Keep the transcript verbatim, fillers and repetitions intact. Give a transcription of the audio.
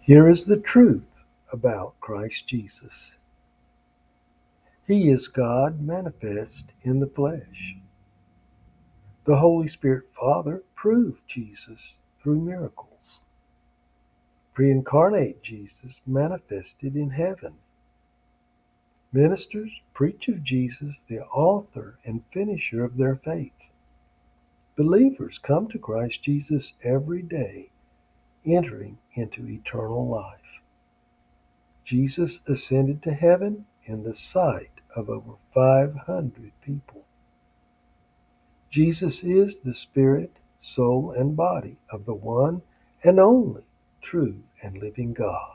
Here is the truth about Christ Jesus. He is God manifest in the flesh. The Holy Spirit Father proved Jesus through miracles. Pre-incarnate Jesus manifested in heaven. Ministers preach of Jesus, the author and finisher of their faith. Believers come to Christ Jesus every day, entering into eternal life. Jesus ascended to heaven in the sight of over five hundred people. Jesus is the spirit, soul, and body of the one and only true and living God.